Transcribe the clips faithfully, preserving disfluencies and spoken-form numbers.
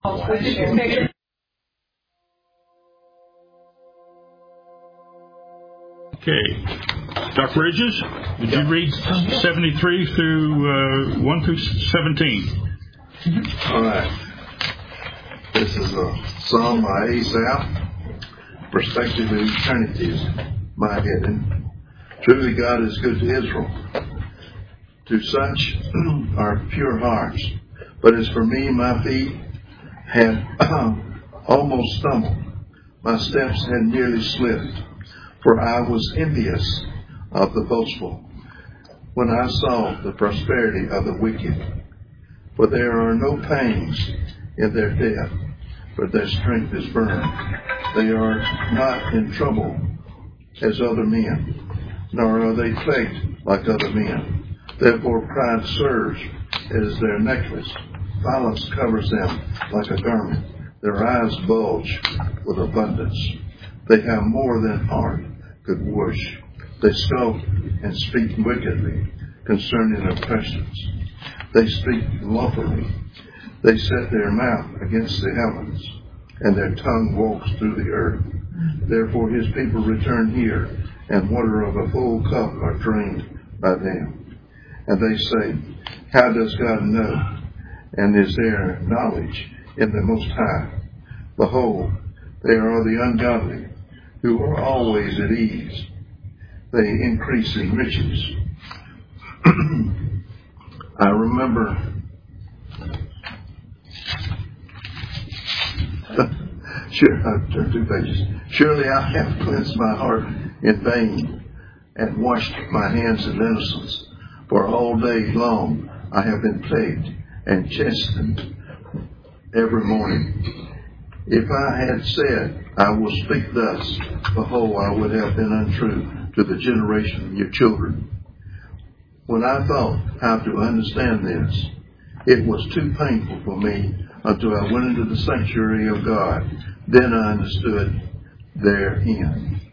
Okay. Doctor Bridges, would you read seventy-three through uh, one through seventeen? All right. This is a psalm by Asaph. Perspective of eternity is my heading. Truly God is good to Israel, to such are pure hearts. But as for me, my feet had almost stumbled. My steps had nearly slipped, for I was envious of the boastful when I saw the prosperity of the wicked. For there are no pangs in their death, but their strength is firm. They are not in trouble as other men, nor are they plagued like other men. Therefore pride serves as their necklace. Violence covers them like a garment. Their eyes bulge with abundance. They have more than heart could wish. They scoff and speak wickedly concerning oppressions. They speak lawfully. They set their mouth against the heavens, and their tongue walks through the earth. Therefore his people return here, and water of a full cup are drained by them. And they say, how does God know? And is there knowledge in the Most High? Behold, they are the ungodly, who are always at ease. They increase in riches. I remember sure, I've turned two pages. Surely I have cleansed my heart in vain, and washed my hands in innocence. For all day long I have been plagued and chastened every morning. If I had said, I will speak thus, behold, I would have been untrue to the generation of your children. When I thought how to understand this, it was too painful for me until I went into the sanctuary of God. Then I understood their end.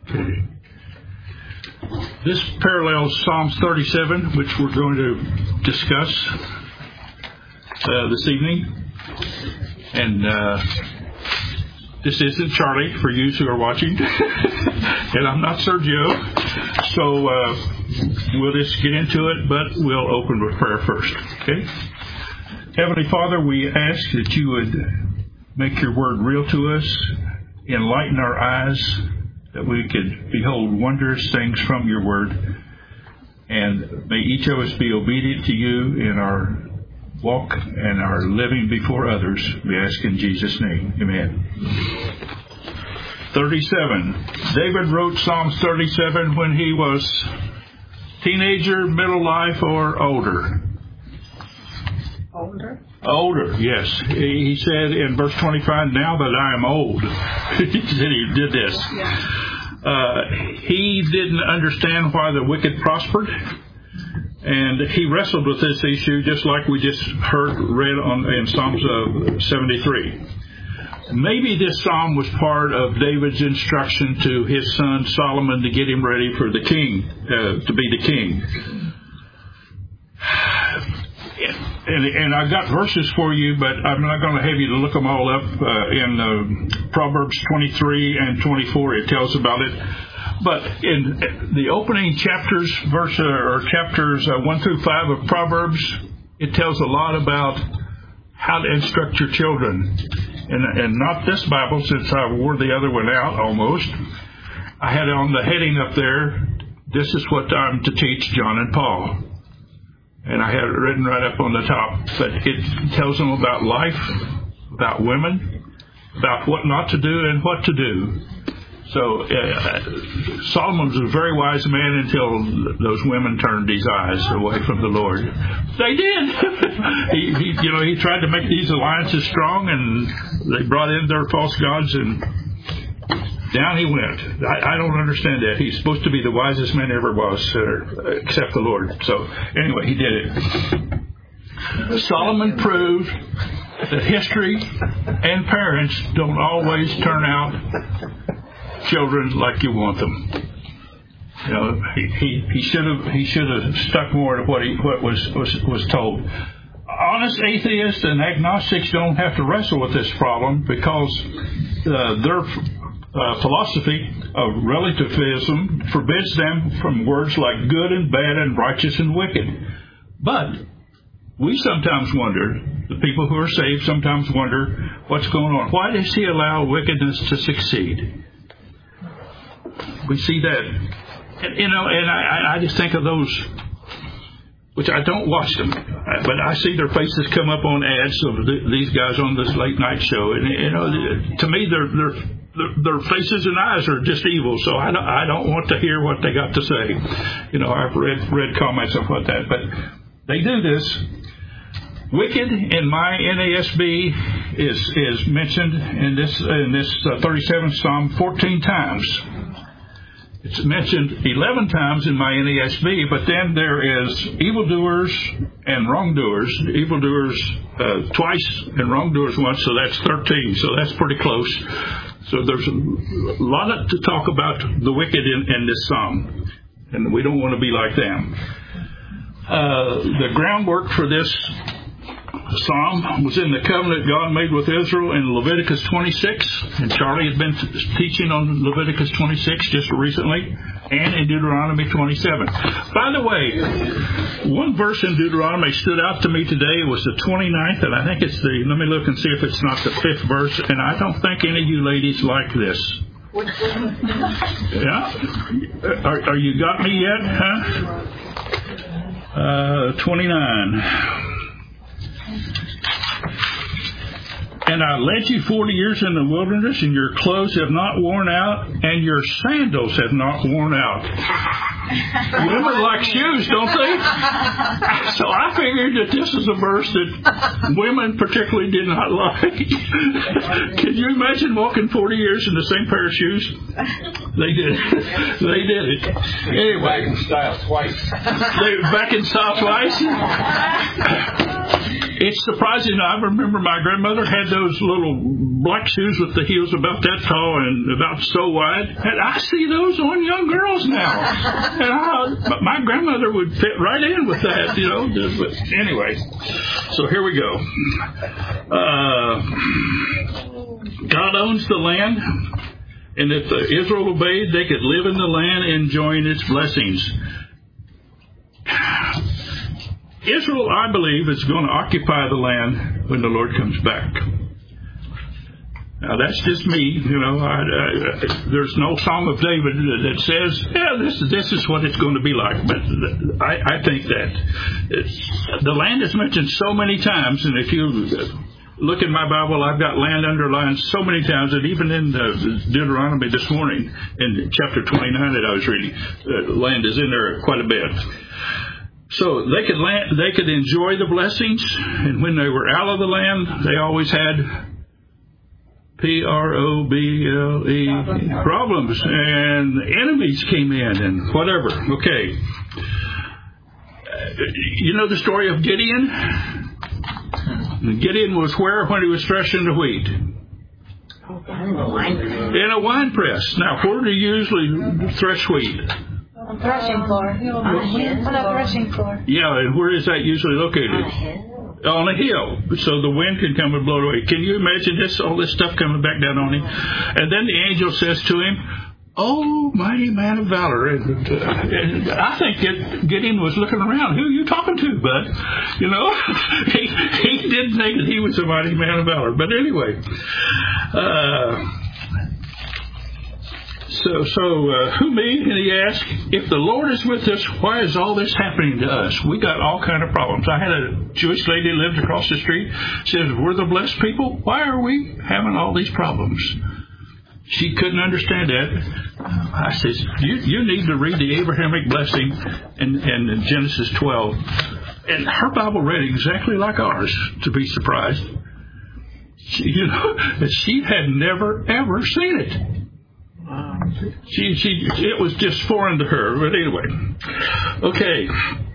Okay. This parallels Psalms thirty-seven, which we're going to discuss uh, this evening. And uh, this isn't Charlie, for you who are watching. And I'm not Sergio. So uh, we'll just get into it, but we'll open with prayer first. Okay? Heavenly Father, we ask that you would make your word real to us, enlighten our eyes, that we could behold wondrous things from your word. And may each of us be obedient to you in our walk and our living before others. We ask in Jesus' name. Amen. thirty-seven. David wrote Psalms thirty-seven when he was teenager, middle life, or older. Older? Older, yes. He said in verse twenty-five, now that I am old. He said he did this. Yeah. Uh, he didn't understand why the wicked prospered. And he wrestled with this issue just like we just heard read on in Psalms uh, seventy-three. Maybe this psalm was part of David's instruction to his son Solomon to get him ready for the king, uh, to be the king. And, and I've got verses for you, but I'm not going to have you to look them all up. Uh, in uh, Proverbs twenty-three and twenty-four, it tells about it. But in the opening chapters, verse uh, or chapters uh, one through five of Proverbs, it tells a lot about how to instruct your children. And, and not this Bible, since I wore the other one out almost. I had on the heading up there, this is what I'm to teach John and Paul. And I had it written right up on the top. But it tells them about life, about women, about what not to do and what to do. So uh, Solomon was a very wise man until those women turned his eyes away from the Lord. They did. he, he, you know, he tried to make these alliances strong, and they brought in their false gods, and down he went. I, I don't understand that. He's supposed to be the wisest man ever was, uh, except the Lord. So anyway, he did it. Solomon proved that history and parents don't always turn out children like you want them. You know, he he, he should have he should have stuck more to what he what was was was told. honest atheists and agnostics don't have to wrestle with this problem because uh, their uh, philosophy of relativism forbids them from words like good and bad and righteous and wicked. But we sometimes wonder, the people who are saved sometimes wonder what's going on. Why does he allow wickedness to succeed? We see that. And, you know, and I, I just think of those, which I don't watch them, but I see their faces come up on ads of the, these guys on this late night show. And, you know, to me, their their their faces and eyes are just evil. So I don't, I don't want to hear what they got to say. You know, I've read read comments about that, but they do this. Wicked in my N A S B is is mentioned in this in this uh, thirty-seventh Psalm fourteen times. It's mentioned eleven times in my N A S B, but then there is evildoers and wrongdoers. Evildoers uh, twice and wrongdoers once, so that's thirteen. So that's pretty close. So there's a lot to talk about the wicked in, in this psalm, and we don't want to be like them. Uh, the groundwork for this psalm was in the covenant God made with Israel in Leviticus twenty-six, and Charlie had been t- teaching on Leviticus twenty-six just recently, and in Deuteronomy twenty-seven. By the way, one verse in Deuteronomy stood out to me today. It was the twenty-ninth, and I think it's the, let me look and see if it's not the fifth verse, and I don't think any of you ladies like this. Yeah? Are, are you got me yet, huh? Uh, twenty-nine. And I led you forty years in the wilderness, and your clothes have not worn out, and your sandals have not worn out. Women like shoes, don't they? So I figured that this is a verse that women particularly did not like. Can you imagine walking forty years in the same pair of shoes? They did it. They did it. Anyway. Back in style twice. They back in style twice? It's surprising. I remember my grandmother had those little black shoes with the heels about that tall and about so wide. And I see those on young girls now. And I, but my grandmother would fit right in with that, you know. But anyway, so here we go. Uh, God owns the land, and if Israel obeyed, they could live in the land enjoying its blessings. Israel, I believe, is going to occupy the land when the Lord comes back. Now, that's just me. You know, I, I, there's no Psalm of David that says, yeah, this, this is what it's going to be like. But I, I think that it's, the land is mentioned so many times, and if you look in my Bible, I've got land underlined so many times that even in the Deuteronomy this morning, in chapter twenty-nine that I was reading, uh, land is in there quite a bit. So they could land, they could enjoy the blessings, and when they were out of the land, they always had P R O B L E problems, and enemies came in and whatever. Okay. You know the story of Gideon? Gideon was where when he was threshing the wheat? In a wine press. Now, where do you usually thresh wheat? On the threshing floor. On the threshing floor. Yeah, and where is that usually located? On a hill, so the wind can come and blow it away. Can you imagine this, all this stuff coming back down on him? And then the angel says to him, "Oh, mighty man of valor." And, uh, and I think that Gideon was looking around. Who are you talking to, bud? You know, he, he didn't think that he was a mighty man of valor. But anyway, uh, So, so uh, who me? And he asked, if the Lord is with us, why is all this happening to us? We got all kind of problems. I had a Jewish lady who lived across the street. She says, we're the blessed people. Why are we having all these problems? She couldn't understand that. I says, you, you need to read the Abrahamic blessing in, in Genesis twelve. And her Bible read exactly like ours, to be surprised. She, you know, she had never, ever seen it. She, she, it was just foreign to her. But anyway, okay.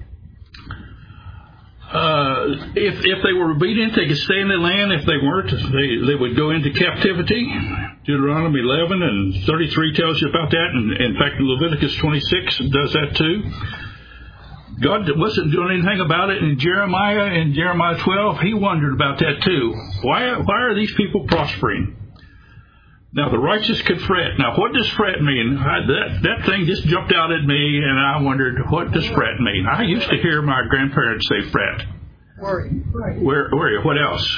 Uh, if if they were obedient, they could stay in the land. If they weren't, they they would go into captivity. Deuteronomy eleven and thirty-three tells you about that, and in fact, Leviticus twenty-six does that too. God wasn't doing anything about it. In Jeremiah, in Jeremiah twelve, he wondered about that too. Why, why are these people prospering? Now, the righteous could fret. Now, what does fret mean? I, that, that thing just jumped out at me, and I wondered, what does fret mean? I used to hear my grandparents say fret. Worry. Where, worry. What else?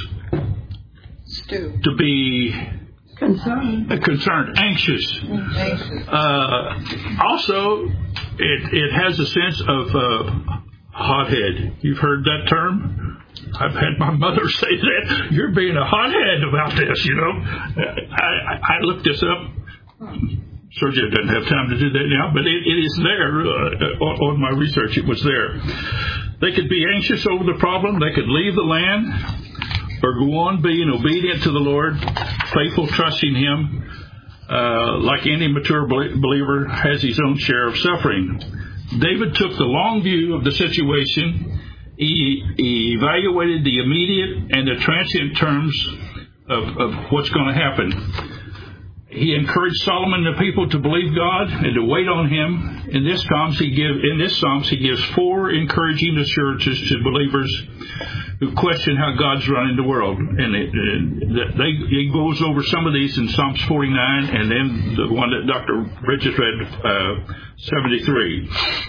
Stew. To be Concerned. concerned, anxious. Anxious. Uh, also, it, it has a sense of uh, hothead. You've heard that term? I've had my mother say that. You're being a hothead about this, you know. I, I looked this up. Sergio doesn't have time to do that now, but it, it is there. Uh, on, on my research, it was there. They could be anxious over the problem. They could leave the land or go on being obedient to the Lord, faithful, trusting Him. Uh, like any mature believer, has his own share of suffering. David took the long view of the situation. He, he evaluated the immediate and the transient terms of, of what's going to happen. He encouraged Solomon and the people to believe God and to wait on Him. In this Psalms, he give in this Psalms he gives four encouraging assurances to believers who question how God's running the world. And it, it, they, he goes over some of these in Psalms forty-nine, and then the one that Doctor Bridges read, uh, seventy-three.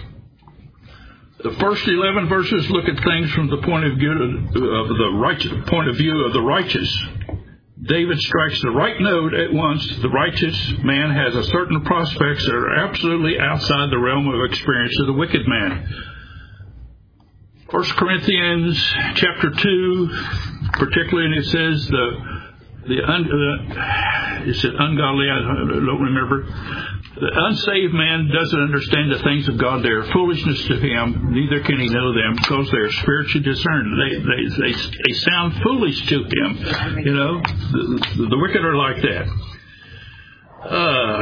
The first eleven verses look at things from the point of view of the righteous, point of view of the righteous. David strikes the right note at once. The righteous man has a certain prospects that are absolutely outside the realm of experience of the wicked man. First Corinthians chapter two, particularly, and it says the the un, uh, is it ungodly? I don't remember. The unsaved man doesn't understand the things of God. They are foolishness to him. Neither can he know them because they are spiritually discerned. They they they, they sound foolish to him. You know, the, the wicked are like that. Uh,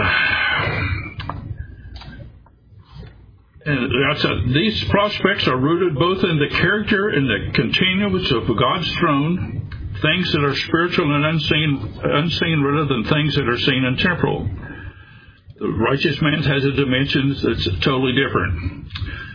and that's a, these prospects are rooted both in the character and the continuance of God's throne. Things that are spiritual and unseen, unseen rather than things that are seen and temporal. The righteous man has a dimension that's totally different.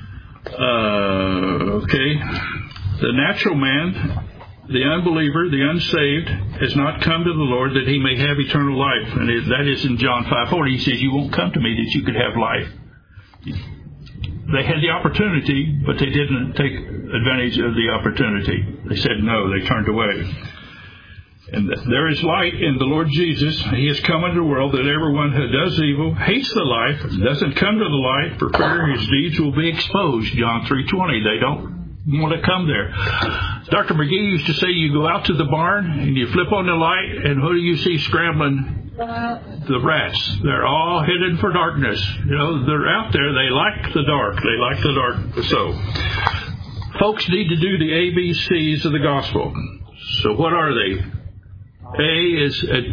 Uh, okay. The natural man, the unbeliever, the unsaved, has not come to the Lord that he may have eternal life. And it, that is in John five forty. He says, you won't come to me that you could have life. They had the opportunity, but they didn't take advantage of the opportunity. They said no. They turned away. And there is light in the Lord Jesus. He has come into the world that everyone who does evil hates the light, doesn't come to the light for fear his deeds will be exposed. John three twenty. They don't want to come there. Doctor McGee used to say you go out to the barn and you flip on the light, and who do you see scrambling? The rats. They're all hidden for darkness. You know, they're out there. They like the dark. They like the dark. So, folks need to do the A B Cs of the gospel. So what are they? A is ad,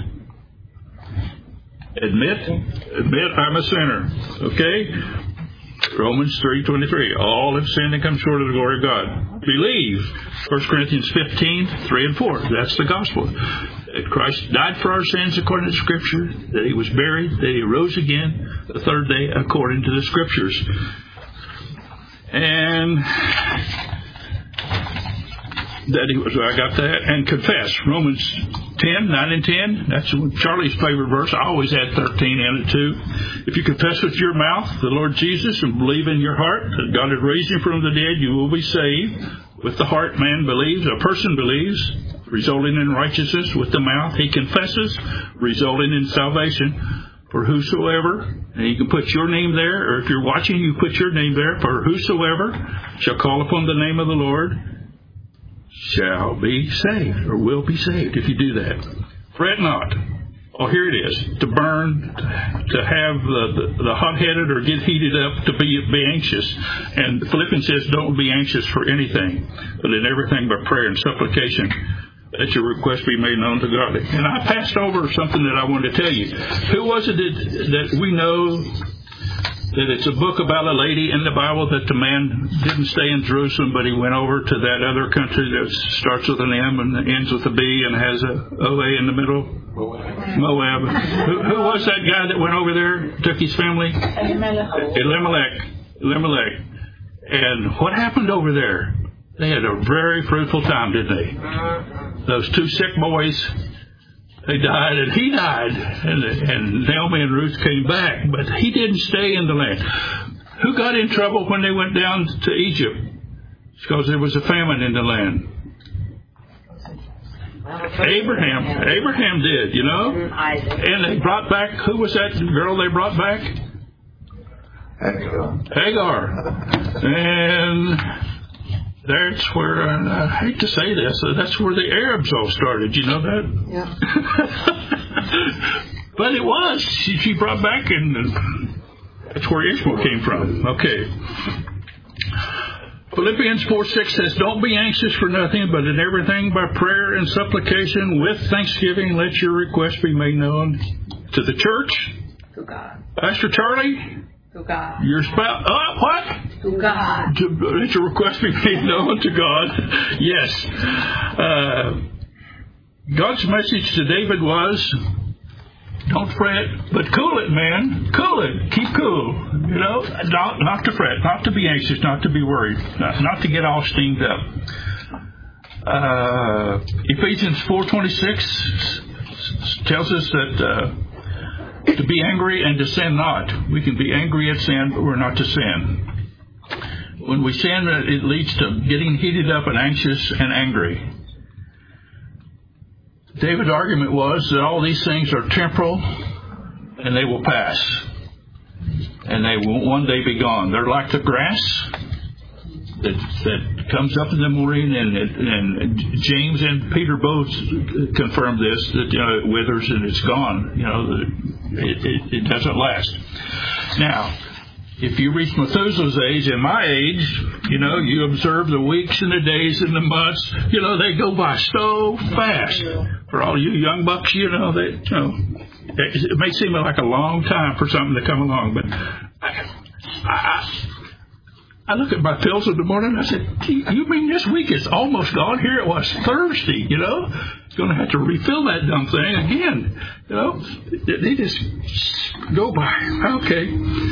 admit, admit I'm a sinner. Okay? Romans three twenty-three. All have sinned and come short of the glory of God. Believe. First Corinthians fifteen, three and four. That's the gospel. That Christ died for our sins according to the Scripture, that He was buried, that He rose again the third day according to the Scriptures. And that He was, I got that, and confess. Romans ten, nine and ten. That's Charlie's favorite verse. I always add thirteen in it too. If you confess with your mouth the Lord Jesus and believe in your heart that God has raised Him from the dead, you will be saved. With the heart man believes, a person believes, resulting in righteousness. With the mouth he confesses, resulting in salvation. For whosoever, and you can put your name there, or if you're watching, you put your name there. For whosoever shall call upon the name of the Lord shall be saved, or will be saved if you do that. Fret not. Oh, here it is. To burn, to have the, the, the hot-headed or get heated up, to be, be anxious. And Philippians says, don't be anxious for anything, but in everything by prayer and supplication, that your request be made known to God. And I passed over something that I wanted to tell you. Who was it that, that we know that it's a book about a lady in the Bible that the man didn't stay in Jerusalem, but he went over to that other country that starts with an M and ends with a B and has a O A in the middle? Moab. Moab. Who, who was that guy that went over there, took his family? Elimelech. Elimelech. Elimelech. And what happened over there? They had a very fruitful time, didn't they? Those two sick boys, they died, and he died. And, and Naomi and Ruth came back, but he didn't stay in the land. Who got in trouble when they went down to Egypt? It's because there was a famine in the land. Abraham. Abraham did, you know? And they brought back, who was that girl they brought back? Hagar. Hagar. And that's where, uh, I hate to say this, uh, that's where the Arabs all started. You know that? Yeah. But it was. She, she brought back, and uh, that's where Ishmael came from. Okay. Philippians four six says, don't be anxious for nothing, but in everything by prayer and supplication with thanksgiving, let your requests be made known to the church. To God. Pastor Charlie? To God. Your spouse? Uh, what? To God. To, let your request be made known to God. Yes. Uh, God's message to David was, don't fret, but cool it, man. Cool it. Keep cool. You know, not, not to fret, not to be anxious, not to be worried, not, not to get all steamed up. Uh, Ephesians four twenty-six tells us that uh, to be angry and to sin not. We can be angry at sin, but we're not to sin. When we sin, it leads to getting heated up and anxious and angry. David's argument was that all these things are temporal and they will pass. And they will one day be gone. They're like the grass that, that comes up in the morning, and, it, and James and Peter both confirmed this, that you know, it withers and it's gone. You know, it, it, it doesn't last. Now, if you reach Methuselah's age and my age, you know, you observe the weeks and the days and the months, you know, they go by so fast. For all you young bucks, you know, they, you know, it may seem like a long time for something to come along, but I, I, I look at my pills in the morning and I said, you mean this week is almost gone? Here it was Thursday, you know? Going to have to refill that dumb thing again, you know? They just go by. Okay.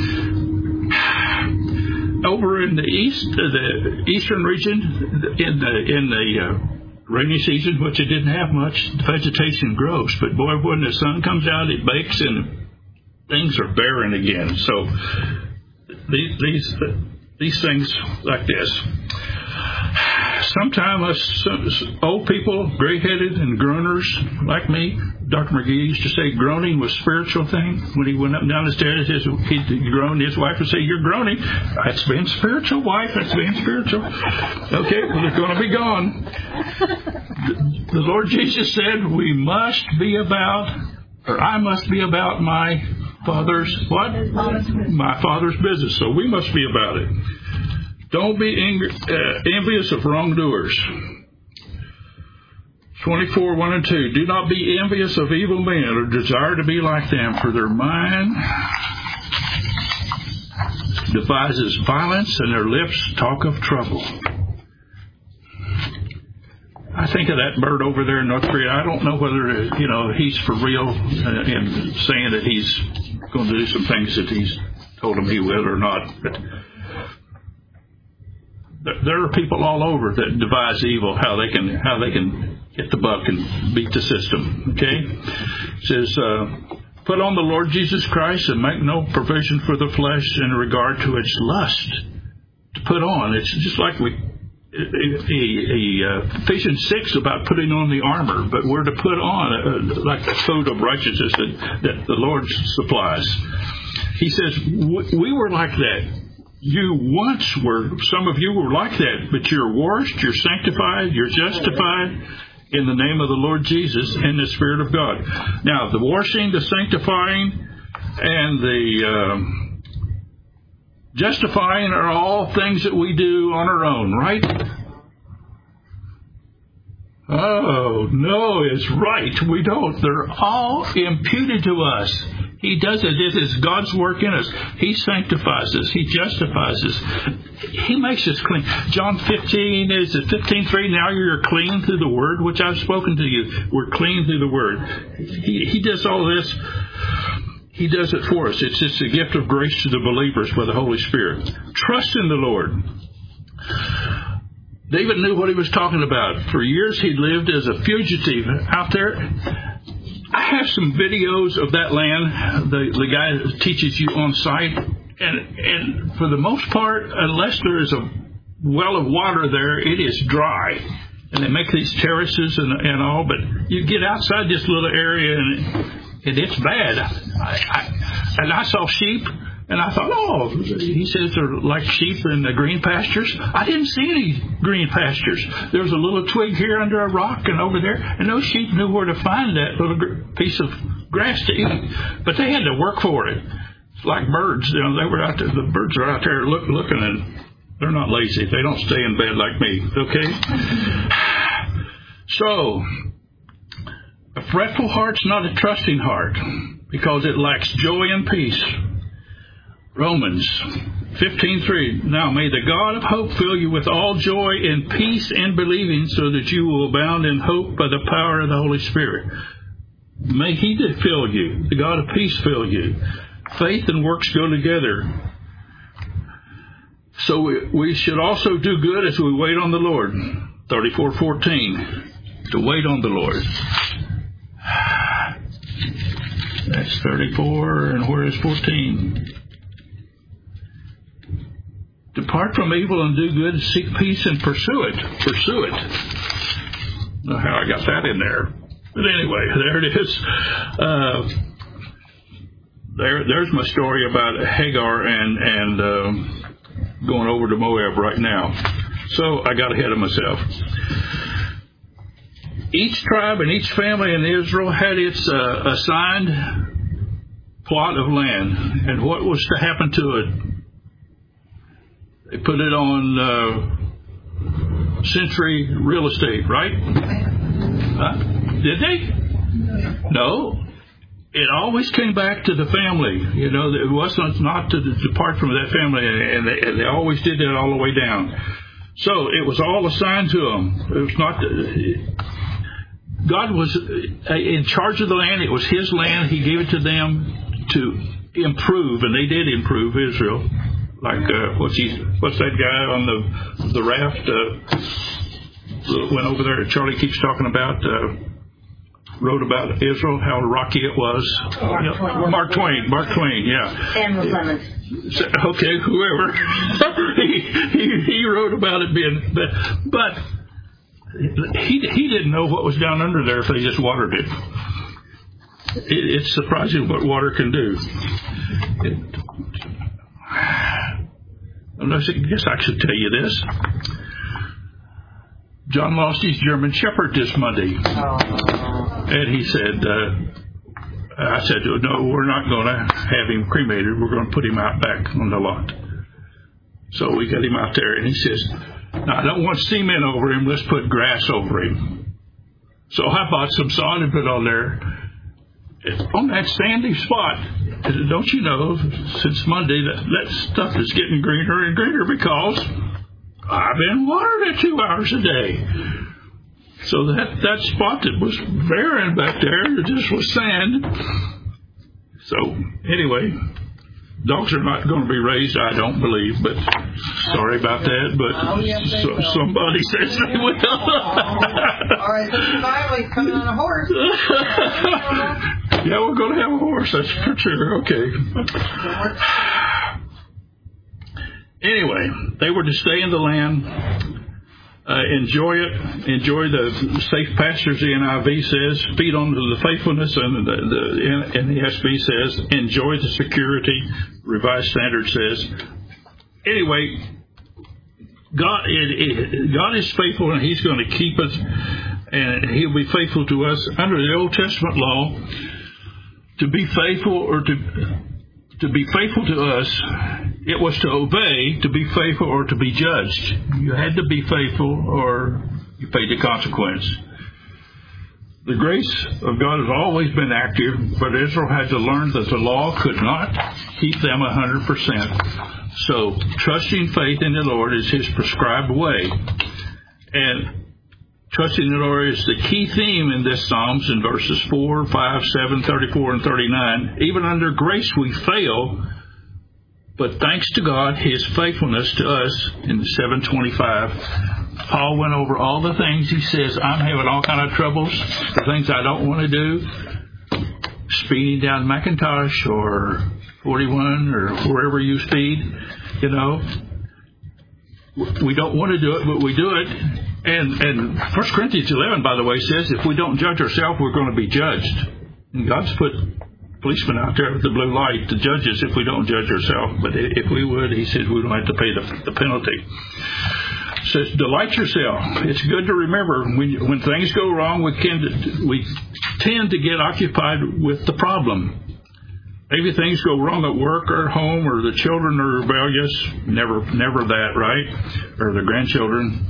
Over in the east, uh, the eastern region, in the in the uh, rainy season, which it didn't have much, vegetation grows. But boy, when the sun comes out, it bakes and things are barren again. So these these these things like this. Sometimes us old people, gray-headed and groaners like me, Doctor McGee used to say groaning was a spiritual thing. When he went up and down the stairs, his, he'd groan. His wife would say, you're groaning. That's being spiritual, wife. That's being spiritual. Okay, well, it's going to be gone. The, the Lord Jesus said we must be about, or I must be about my Father's, what? My Father's business. So we must be about it. Don't be angry, uh, envious of wrongdoers. twenty-four, one and two. Do not be envious of evil men or desire to be like them, for their mind devises violence and their lips talk of trouble. I think of that bird over there in North Korea. I don't know whether, you know, he's for real in saying that he's going to do some things that he's told him he will or not, but there are people all over that devise evil, how they can how they can hit the buck and beat the system. Okay, it says, uh, put on the Lord Jesus Christ and make no provision for the flesh in regard to its lust. To put on, it's just like we uh, Ephesians six about putting on the armor, but we're to put on uh, like the food of righteousness that, that the Lord supplies. He says we were like that. You once were, some of you were like that, but you're washed, you're sanctified, you're justified in the name of the Lord Jesus and the Spirit of God. Now, the washing, the sanctifying, and the um, justifying are all things that we do on our own, right? Oh, no, it's right. We don't. They're all imputed to us. He does it. It is God's work in us. He sanctifies us. He justifies us. He makes us clean. John fifteen, is it fifteen three? Now you're clean through the Word, which I've spoken to you. We're clean through the Word. He, he does all this. He does it for us. It's just a gift of grace to the believers by the Holy Spirit. Trust in the Lord. David knew what he was talking about. For years he lived as a fugitive out there. I have some videos of that land, the, the guy that teaches you on site, and, and for the most part, unless there is a well of water there, it is dry. And they make these terraces and, and all, but you get outside this little area and, and it's bad. I, I, and I saw sheep, and I thought, oh, he says they're like sheep in the green pastures. I didn't see any green pastures. There was a little twig here under a rock and over there, and those sheep knew where to find that little gr- piece of grass to eat. But they had to work for it. It's like birds. You know, they were out there. The birds are out there look, looking, and they're not lazy. They don't stay in bed like me, okay? So, a fretful heart's not a trusting heart because it lacks joy and peace. Romans fifteen three. Now may the God of hope fill you with all joy and peace in believing, so that you will abound in hope by the power of the Holy Spirit. May He fill you, the God of peace fill you. Faith and works go together. So we, we should also do good as we wait on the Lord. thirty-four fourteen. To wait on the Lord. That's thirty-four, and where is fourteen? Depart from evil and do good, seek peace and pursue it. Pursue it. I don't know how I got that in there. But anyway, there it is. Uh, there, there's my story about Hagar and, and um, going over to Moab right now. So I got ahead of myself. Each tribe and each family in Israel had its uh, assigned plot of land, and what was to happen to it. They put it on uh, Century Real Estate, right? Huh? Did they? No. It always came back to the family. You know, it wasn't not to depart from that family, and they, and they always did that all the way down. So it was all assigned to them. It was not. It, God was in charge of the land. It was His land. He gave it to them to improve, and they did improve Israel. Like uh, what's he? What's that guy on the the raft? Uh, went over there. Charlie keeps talking about. Uh, wrote about Israel, how rocky it was. Mark, you know, Twain. Mark Twain. Mark Twain. Yeah. Samuel Clemens. Okay, whoever. he, he he wrote about it being, but but. He he didn't know what was down under there if they just watered it. it it's surprising what water can do. It, I guess I should tell you this. John lost his German Shepherd this Monday. Oh. And he said, uh, I said, no, we're not going to have him cremated. We're going to put him out back on the lot. So we got him out there, and he says, now, I don't want cement over him. Let's put grass over him. So I bought some sod and put on there. It's on that sandy spot. Don't you know, since Monday, that, that stuff is getting greener and greener because I've been watering it two hours a day. So that, that spot that was barren back there, it just was sand. So, anyway, dogs are not going to be raised, I don't believe, but sorry about that, but oh, yes, they so, will. somebody says they will. All right, so finally coming on a horse. Yeah, we're going to have a horse, that's for sure. Okay. Anyway, they were to stay in the land, uh, enjoy it, enjoy the safe pastures, the N I V says, feed on the faithfulness, and the, the N E S V says, enjoy the security, Revised Standard says. Anyway, God, it, it, God is faithful, and He's going to keep us, and He'll be faithful to us under the Old Testament law. To be faithful or to to be faithful to us, it was to obey, to be faithful, or to be judged. You had to be faithful, or you paid the consequence. The grace of God has always been active, but Israel had to learn that the law could not keep them one hundred percent. So, trusting faith in the Lord is His prescribed way. And trusting the Lord is the key theme in this Psalms in verses four, five, seven, thirty-four, and thirty-nine. Even under grace we fail, But thanks to God, His faithfulness to us in seven twenty-five, Paul went over all the things he says. I'm having all kind of troubles, the things I don't want to do, speeding down McIntosh or forty-one or wherever you speed, you know. We don't want to do it, but we do it. And, and First Corinthians eleven, by the way, says if we don't judge ourselves, we're going to be judged. And God's put policemen out there with the blue light to judge us if we don't judge ourselves. But if we would, he says we don't have to pay the, the penalty. It says, delight yourself. It's good to remember when, when things go wrong, we, can, we tend to get occupied with the problem. Maybe things go wrong at work or home, or the children are rebellious. Never, never that, right? Or the grandchildren.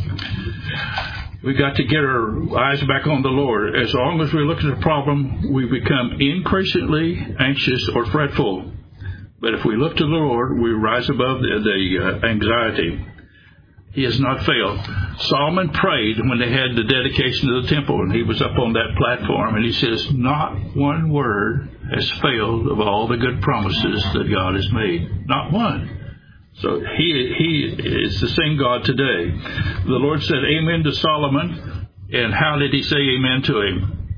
We got to get our eyes back on the Lord. As long as we look at the problem, we become increasingly anxious or fretful. But if we look to the Lord, we rise above the, the uh, anxiety. He has not failed. Solomon prayed when they had the dedication of the temple, and he was up on that platform, and he says, not one word has failed of all the good promises that God has made. Not one. So he he is the same God today. The Lord said amen to Solomon, and how did he say amen to him?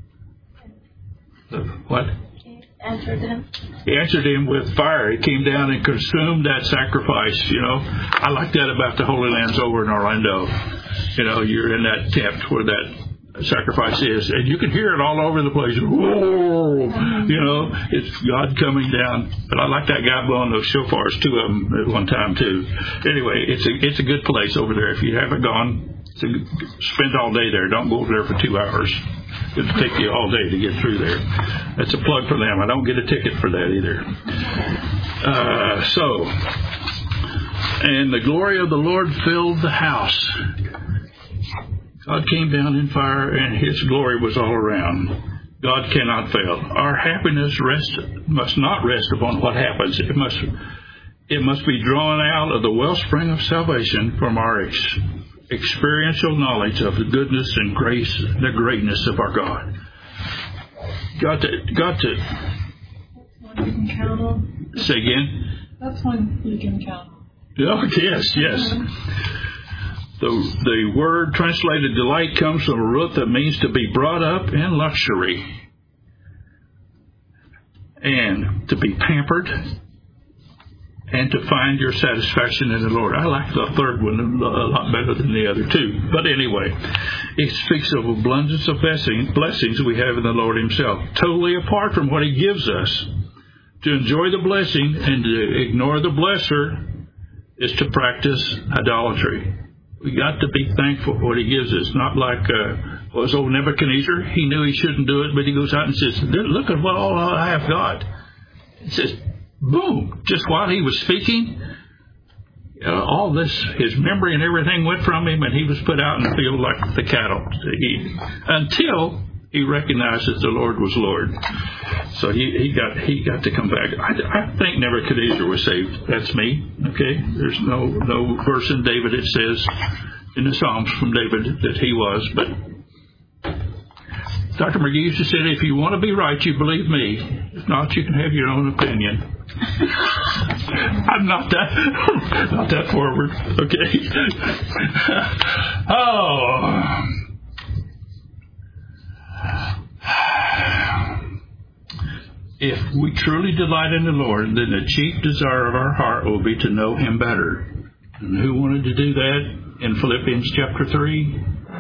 What? Answered him. He answered him with fire. He came down and consumed that sacrifice, you know. I like that about the Holy Lands over in Orlando. You know, you're in that tent where that sacrifice is, and you can hear it all over the place. Whoa! You know, it's God coming down. But I like that guy blowing those shofars, two of them at one time, too. Anyway, it's a, it's a good place over there. If you haven't gone, to spend all day there. Don't go over there for two hours. It'll take you all day to get through there. That's a plug for them. I don't get a ticket for that either. Uh, so, and the glory of the Lord filled the house. God came down in fire, and His glory was all around. God cannot fail. Our happiness rest, must not rest upon what happens. It must, it must be drawn out of the wellspring of salvation from our ex, experiential knowledge of the goodness and grace, the greatness of our God. Got to, got to. That's one you can count on. Say again. That's one you can count on. Oh, yes, yes. The, the word translated delight comes from a root that means to be brought up in luxury and to be pampered and to find your satisfaction in the Lord. I like the third one a lot better than the other two. But anyway, it speaks of abundance of blessing, blessings we have in the Lord Himself, totally apart from what He gives us. To enjoy the blessing and to ignore the blesser is to practice idolatry. We got to be thankful for what He gives us. Not like uh, what was old Nebuchadnezzar. He knew he shouldn't do it, but he goes out and says, look at what all I have got. He says, boom, just while he was speaking, you know, all this, his memory and everything went from him, and he was put out in the field like the cattle to eat until he recognized that the Lord was Lord. So he, he got he got to come back. I, I think Nebuchadnezzar was saved. That's me. Okay, there's no no verse in David that says in the Psalms from David that he was, but Doctor McGee used to say, if you want to be right, you believe me. If not, you can have your own opinion. I'm not that not that forward. Okay. Oh. If we truly delight in the Lord, then the chief desire of our heart will be to know Him better. And who wanted to do that in Philippians chapter three?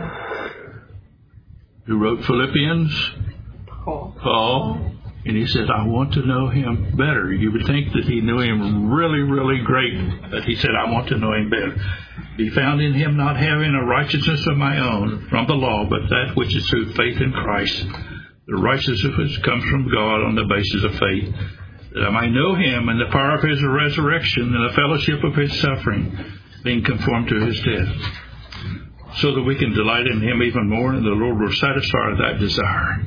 Who wrote Philippians? Paul. Paul. And he said, I want to know Him better. You would think that he knew Him really, really great. But he said, I want to know Him better. Be found in Him not having a righteousness of my own from the law, but that which is through faith in Christ. The righteousness which comes from God on the basis of faith, that I might know Him and the power of His resurrection and the fellowship of His suffering, being conformed to His death, so that we can delight in Him even more, and the Lord will satisfy that desire.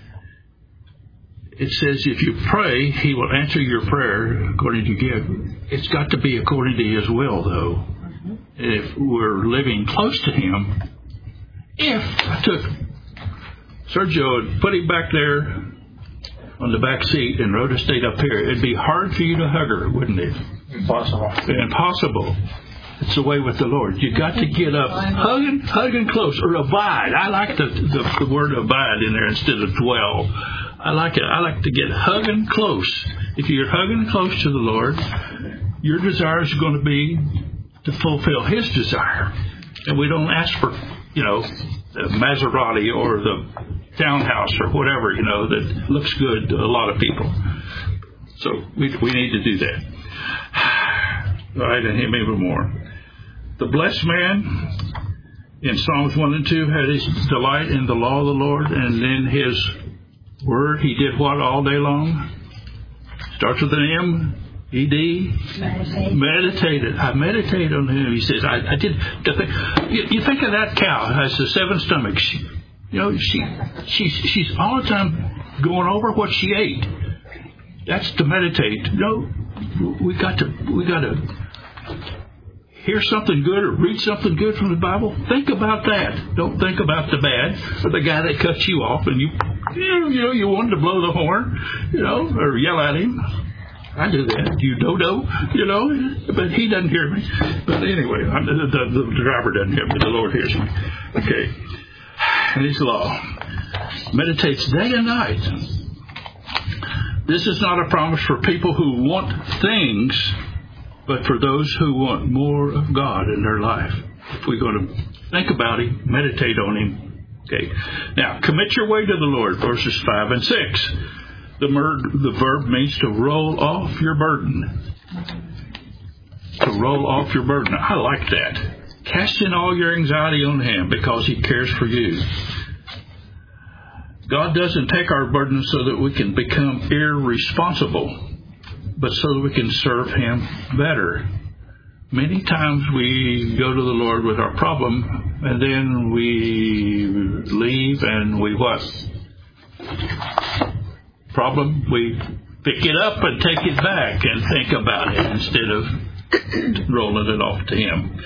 It says if you pray, He will answer your prayer according to give. It's got to be according to His will, though. If we're living close to Him, if I took Sergio and put him back there on the back seat and Rhoda stayed up here, it'd be hard for you to hug her, wouldn't it? Impossible. Impossible. It's the way with the Lord. You got to get up, hugging, hugging close, or abide. I like the, the the word abide in there instead of dwell. I like it. I like to get hugging close. If you're hugging close to the Lord, your desire is going to be to fulfill His desire, and we don't ask for, you know, the Maserati or the townhouse or whatever, you know, that looks good to a lot of people. So we we need to do that. Right, and Him even more. The blessed man in Psalms one and two had his delight in the law of the Lord, and in His word he did what all day long? Starts with an M, E D. Meditate. Meditated. I meditated on Him. He says, I, I did. You, you think of that cow has the seven stomachs. She, you know, she she's she's all the time going over what she ate. That's to meditate. You know, we got to we got to hear something good or read something good from the Bible. Think about that. Don't think about the bad or the guy that cut you off and you you know you wanted to blow the horn, you know, or yell at him. I do that. You dodo, you know, but he doesn't hear me. But anyway, I'm, the, the, the driver doesn't hear me. The Lord hears me. Okay. And His law meditates day and night. This is not a promise for people who want things, but for those who want more of God in their life. If we're going to think about Him, meditate on Him. Okay. Now, commit your way to the Lord, verses five and six. The, mer- the verb means to roll off your burden. To roll off your burden. I like that. Casting all your anxiety on Him because He cares for you. God doesn't take our burdens so that we can become irresponsible, but so that we can serve Him better. Many times we go to the Lord with our problem, and then we leave and we what? Problem, we pick it up and take it back and think about it instead of rolling it off to Him.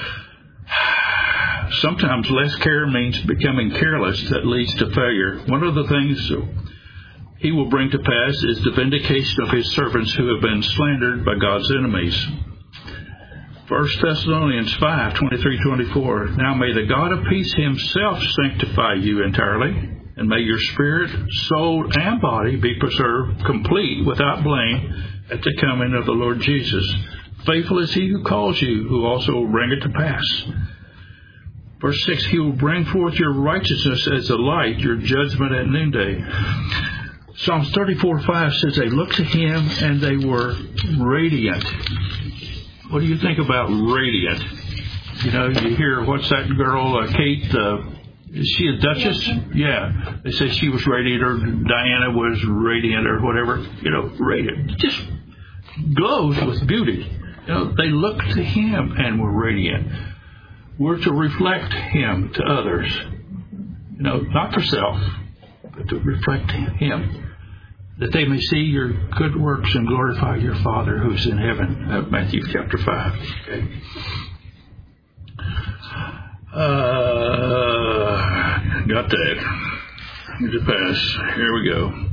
Sometimes less care means becoming careless that leads to failure. One of the things He will bring to pass is the vindication of His servants who have been slandered by God's enemies. First Thessalonians five, twenty-three, twenty-four. Now may the God of peace Himself sanctify you entirely, and may your spirit, soul, and body be preserved complete without blame at the coming of the Lord Jesus. Faithful is He who calls you, who also will bring it to pass. Verse six, He will bring forth your righteousness as the light, your judgment at noonday. Psalms thirty-four, five says they looked to Him and they were radiant. What do you think about radiant? You know, you hear, what's that girl, uh, Kate, uh, is she a duchess? Yeah. They say she was radiant, or Diana was radiant, or whatever. You know, radiant. Just glows with beauty. You know, they looked to Him and were radiant. We're to reflect Him to others. You know, not for self, but to reflect Him, that they may see your good works and glorify your Father who's in heaven. Uh, Matthew chapter five. Okay. Uh, got that. Here's a pass. Here we go.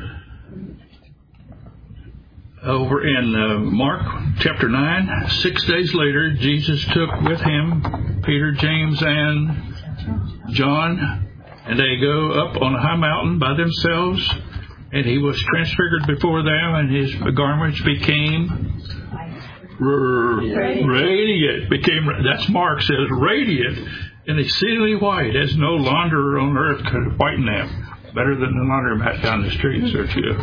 Over in uh, Mark chapter nine, six days later, Jesus took with Him Peter, James, and John, and they go up on a high mountain by themselves, and He was transfigured before them, and His garments became r- radiant. Became that's Mark says radiant and exceedingly white, as no launderer on earth could whiten them. Better than the laundromat down the street, search you.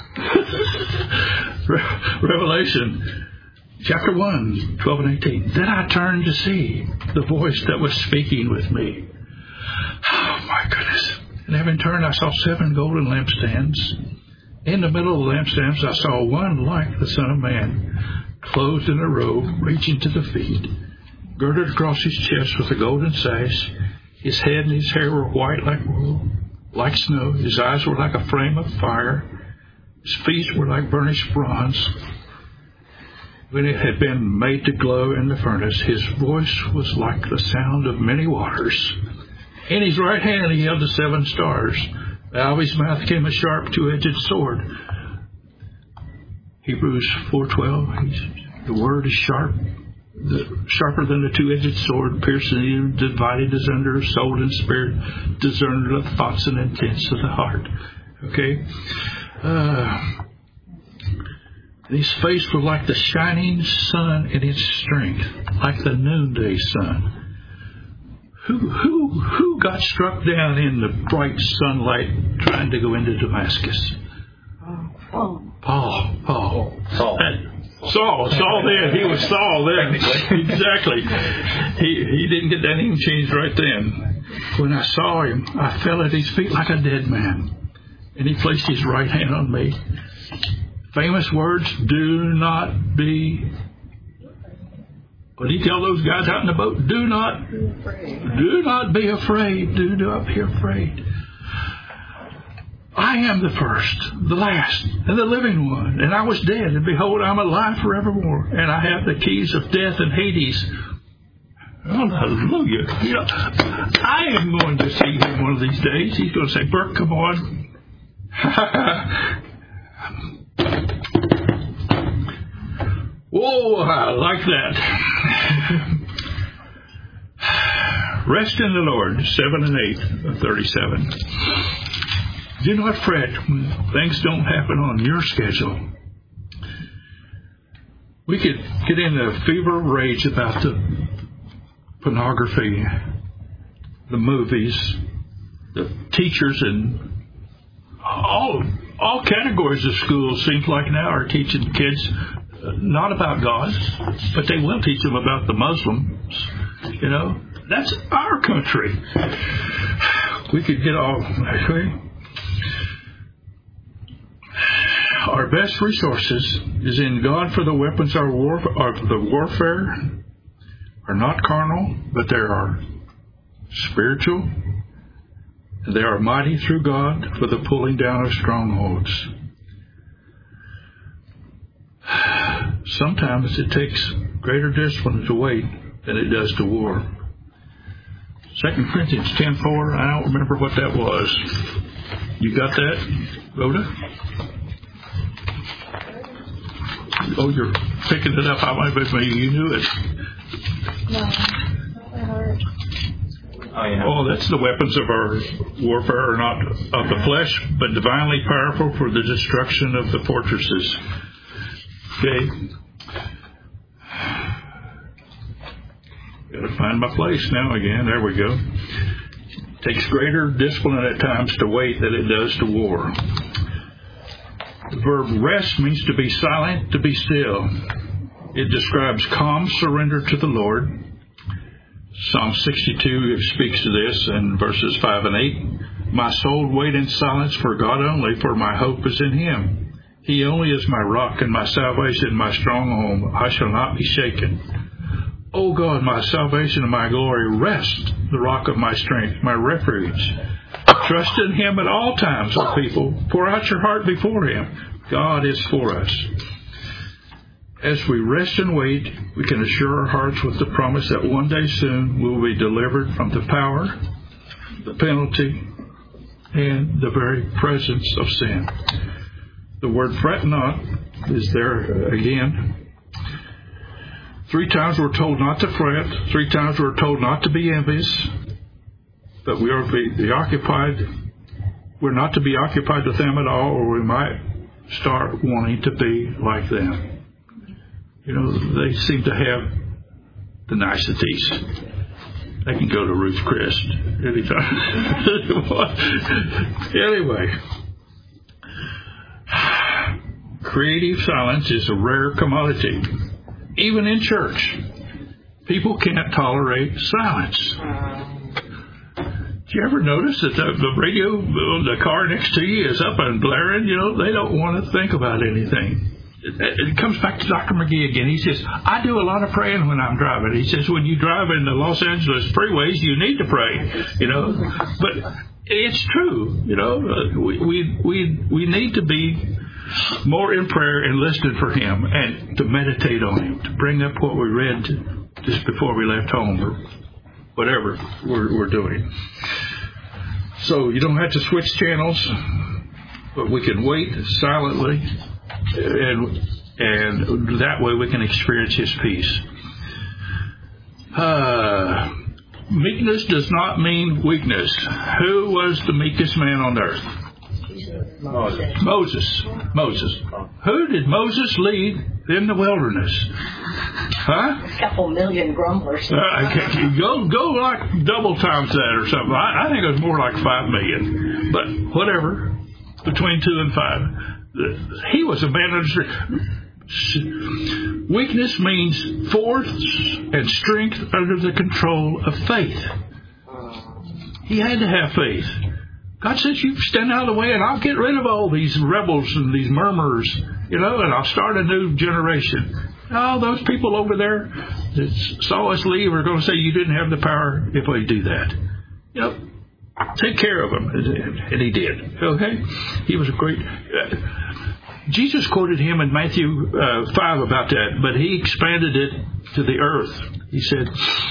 Revelation chapter one, twelve and eighteen. Then I turned to see the voice that was speaking with me. Oh my goodness. And having turned, I saw seven golden lampstands. In the middle of the lampstands, I saw one like the Son of Man, clothed in a robe reaching to the feet, girded across his chest with a golden sash. His head and his hair were white like wool, like snow. His eyes were like a flame of fire. His feet were like burnished bronze, when it had been made to glow in the furnace. His voice was like the sound of many waters. In his right hand he held the seven stars. Out of his mouth came a sharp two-edged sword. Hebrews four twelve. The word is sharp, the, sharper than a two-edged sword, piercing even, divided as under soul and spirit, discerner of thoughts and intents of the heart. Okay? Uh, his face was like the shining sun in its strength, like the noonday sun. Who who who got struck down in the bright sunlight trying to go into Damascus? Oh. Paul. Paul. Saul. Uh, Saul. Saul then. He was Saul then. Exactly. He he didn't get that name changed right then. When I saw him, I fell at his feet like a dead man. And he placed his right hand on me. Famous words, do not be... What did he tell those guys out in the boat? Do not, do not be afraid. Do not be afraid. I am the first, the last, and the living one. And I was dead, and behold, I'm alive forevermore. And I have the keys of death and Hades. Hallelujah. You know, I am going to see him one of these days. He's going to say, Bert, come on. Whoa, I like that. Rest in the Lord, seven and eight of thirty-seven. Do not fret when things don't happen on your schedule. We could get in a fever rage about the pornography, the movies, the teachers, and all all categories of schools seems like now are teaching kids not about God, but they will teach them about the Muslims. You know, that's our country. We could get all... Okay. Our best resources is in God, for the weapons of war, the warfare are not carnal, but they are spiritual. They are mighty through God for the pulling down of strongholds. Sometimes it takes greater discipline to wait than it does to war. Second Corinthians ten four, I don't remember what that was. You got that, Rhoda? Oh, you're picking it up. I might be maybe you knew it. No, I heard. Oh, yeah. Oh, that's the weapons of our warfare are not of the flesh, but divinely powerful for the destruction of the fortresses. Okay. Gotta find my place now again. There we go. Takes greater discipline at times to wait than it does to war. The verb rest means to be silent, to be still. It describes calm surrender to the Lord. Psalm sixty-two speaks to this in verses five and eight. My soul wait in silence for God only, for my hope is in Him. He only is my rock and my salvation, my stronghold. I shall not be shaken. O God, my salvation and my glory, rest, the rock of my strength, my refuge. Trust in Him at all times, O people. Pour out your heart before Him. God is for us. As we rest and wait, we can assure our hearts with the promise that one day soon we will be delivered from the power, the penalty, and the very presence of sin. The word fret not is there again. Three times we're told not to fret. Three times we're told not to be envious. But we are to be, be occupied. We're not to be occupied with them at all, or we might start wanting to be like them. You know, they seem to have the niceties. They can go to Ruth Chris anytime. Anyway. Creative silence is a rare commodity. Even in church, people can't tolerate silence. Do you ever notice that the, the radio, the car next to you is up and blaring? You know, they don't want to think about anything. It, it comes back to Doctor McGee again. He says, I do a lot of praying when I'm driving. He says, when you drive in the Los Angeles freeways, you need to pray, you know. But it's true, you know. We we we, we need to be more in prayer and listening for Him and to meditate on Him, to bring up what we read just before we left home or whatever we're, we're doing. So you don't have to switch channels, but we can wait silently and And that way we can experience His peace. Uh, meekness does not mean weakness. Who was the meekest man on earth? Moses. Moses. Moses. Who did Moses lead in the wilderness? Huh? A couple million grumblers. Uh, go go like double times that or something. I, I think it was more like five million. But whatever, between two and five. He was a man under strength. Weakness means force and strength under the control of faith. He had to have faith. God says, you stand out of the way and I'll get rid of all these rebels and these murmurers, you know, and I'll start a new generation. All those people over there that saw us leave are going to say you didn't have the power if we do that. You know, take care of them. And He did. Okay? He was a great... Uh, Jesus quoted Him in Matthew uh, five about that, but He expanded it to the earth. He said...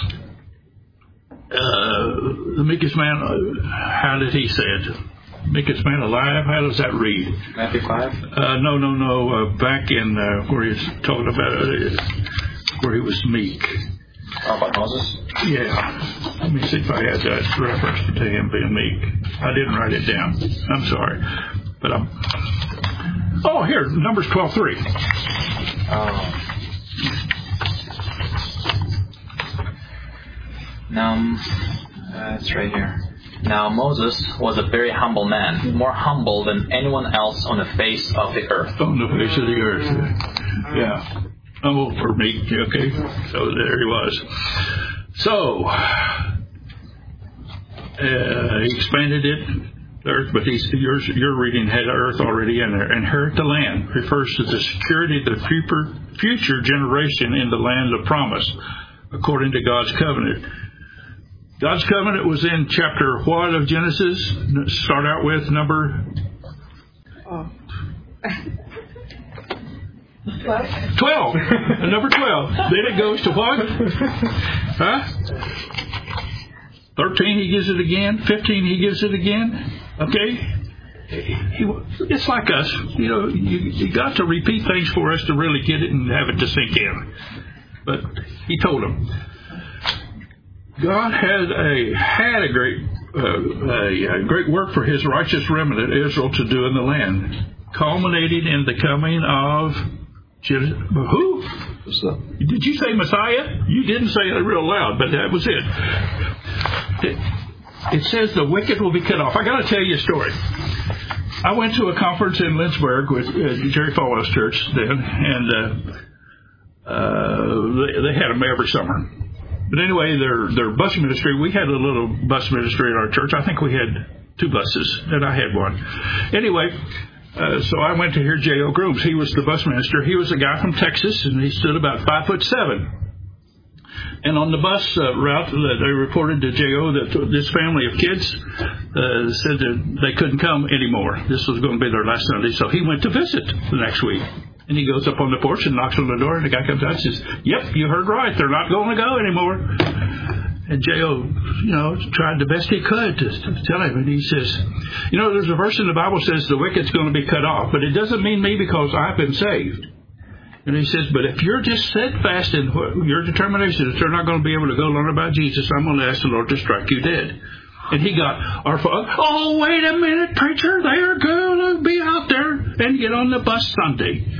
Uh, the meekest man, uh, how did He say it? Meekest man alive? How does that read? Matthew five? Uh, no, no, no. Uh, back in uh, where He's talking about uh, where He was meek. Oh, about Moses? Yeah. Let me see if I had that reference to Him being meek. I didn't write it down. I'm sorry. But I'm... Oh, here, Numbers twelve three. Oh. Now, uh, it's right here. Now Moses was a very humble man, more humble than anyone else on the face of the earth. On the face of the earth. Yeah. Humble for meek, okay? So there he was. So, uh, he expanded it, the earth, but he's, yours, your reading had earth already in there. Inherit the land refers to the security of the future, future generation in the land of promise, according to God's covenant. God's covenant was in chapter what of Genesis? Start out with number Oh. twelve. Number twelve. Then it goes to what? Huh? Thirteen. He gives it again. Fifteen. He gives it again. Okay. He, it's like us. You know, you, you got to repeat things for us to really get it and have it to sink in. But He told them. God had a had a great uh, a, a great work for His righteous remnant Israel to do in the land, culminating in the coming of who? Did you say Messiah? You didn't say it real loud, but that was it. It, it says the wicked will be cut off. I got to tell you a story. I went to a conference in Lynchburg with uh, Jerry Falwell's church then, and uh, uh, they, they had them every summer. But anyway, their their bus ministry, we had a little bus ministry at our church. I think we had two buses, and I had one. Anyway, uh, so I went to hear J O. Grooms. He was the bus minister. He was a guy from Texas, and he stood about five foot seven. And on the bus uh, route, uh, they reported to J O that this family of kids uh, said that they couldn't come anymore. This was going to be their last Sunday, so he went to visit the next week. And he goes up on the porch and knocks on the door, and the guy comes out and says, "Yep, you heard right. They're not going to go anymore." And J O, you know, tried the best he could to, to tell him. And he says, "You know, there's a verse in the Bible that says the wicked's going to be cut off, but it doesn't mean me because I've been saved." And he says, "But if you're just steadfast in your determination that they're not going to be able to go learn about Jesus, I'm going to ask the Lord to strike you dead." And he got, our father, "Oh, wait a minute, preacher. They are going to be out there and get on the bus Sunday."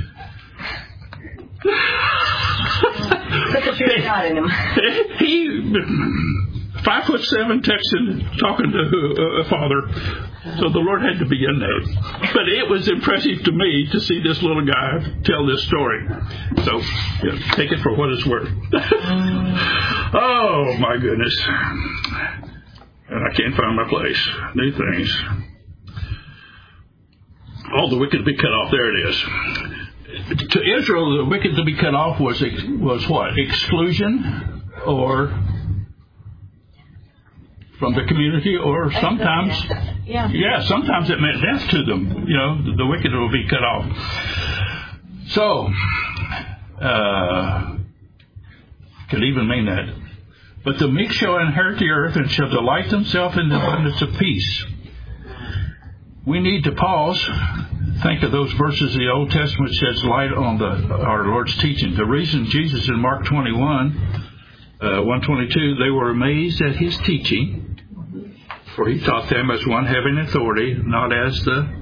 Put the fear of God in him. He, five foot seven Texan, talking to a father. So the Lord had to be in there. But it was impressive to me to see this little guy tell this story. So, yeah, take it for what it's worth. Oh, my goodness. And I can't find my place. New things. All the wicked to be cut off. There it is. To Israel, the wicked to be cut off was was what? Exclusion, or from the community, or sometimes, yeah, yeah, sometimes it meant death to them. You know, the wicked will be cut off. So, uh, could even mean that. But the meek shall inherit the earth and shall delight themselves in the abundance of peace. We need to pause think of those verses in the Old Testament sheds light on the, our Lord's teaching. The reason Jesus in Mark twenty-one, uh, one twenty-two, they were amazed at his teaching, for he taught them as one having authority, not as the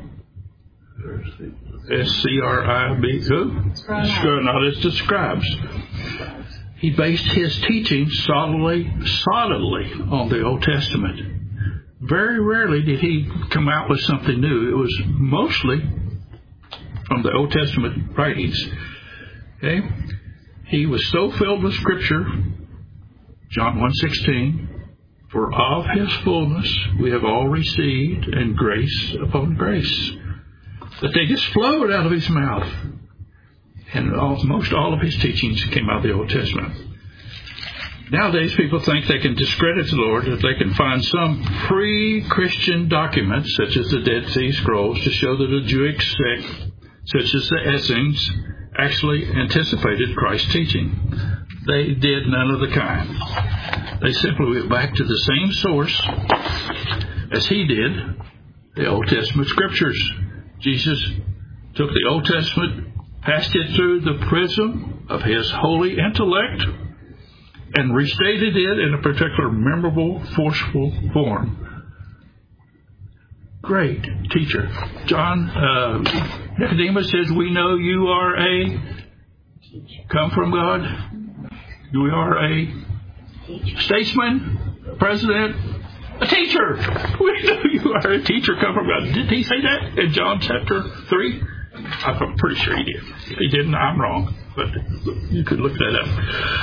S C R I B, who? Not as the scribes. He based his teaching solidly, solidly on the Old Testament. Very rarely did he come out with something new. It was mostly from the Old Testament writings. Okay? He was so filled with Scripture, John one sixteen, for of his fullness we have all received, and grace upon grace. That they just flowed out of his mouth. And almost all of his teachings came out of the Old Testament. Nowadays, people think they can discredit the Lord if they can find some pre-Christian documents, such as the Dead Sea Scrolls, to show that a Jewish sect, such as the Essenes, actually anticipated Christ's teaching. They did none of the kind. They simply went back to the same source as he did, the Old Testament Scriptures. Jesus took the Old Testament, passed it through the prism of his holy intellect, and restated it in a particular memorable, forceful form. Great teacher. John, uh, Nicodemus says, we know you are a, come from God. You are a statesman, president, a teacher. We know you are a teacher, come from God. Did he say that in John chapter three? I'm pretty sure he did. If he didn't, I'm wrong. But you could look that up.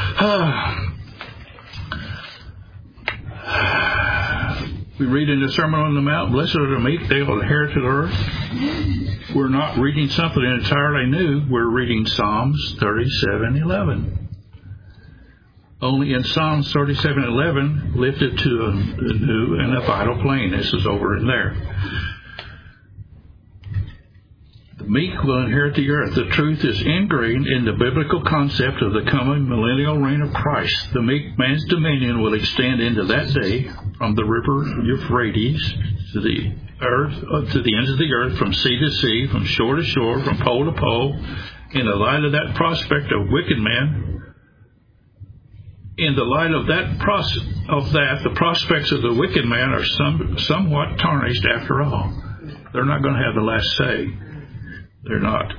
We read in the Sermon on the Mount, blessed are the meek, they will inherit the earth. We're not reading something entirely new. We're reading Psalms thirty-seven eleven. Only in Psalms thirty-seven eleven lifted to a, a new and a vital plane. This is over in there. The meek will inherit the earth. The truth is ingrained in the biblical concept of the coming millennial reign of Christ. The meek man's dominion will extend into that day from the river Euphrates to the earth, to the ends of the earth, from sea to sea, from shore to shore, from pole to pole. In the light of that prospect of wicked men, in the light of that, pros- of that, the prospects of the wicked man are some, somewhat tarnished after all. They're not going to have the last say. They're not.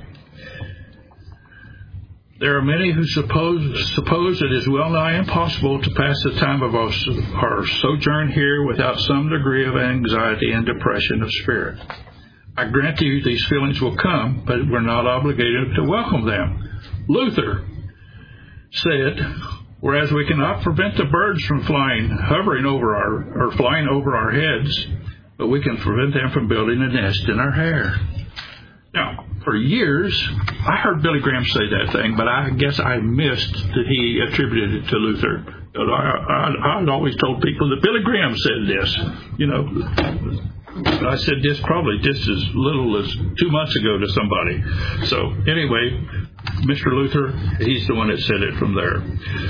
There are many who suppose suppose it is well nigh impossible to pass the time of our, our sojourn here without some degree of anxiety and depression of spirit. I grant you these feelings will come, but we're not obligated to welcome them. Luther said, whereas we cannot prevent the birds from flying, hovering over our, or flying over our heads, but we can prevent them from building a nest in our hair. Now, for years, I heard Billy Graham say that thing, but I guess I missed that he attributed it to Luther. I, I, I'd always told people that Billy Graham said this, you know. I said this probably just as little as two months ago to somebody. So, anyway, Mister Luther, he's the one that said it from there.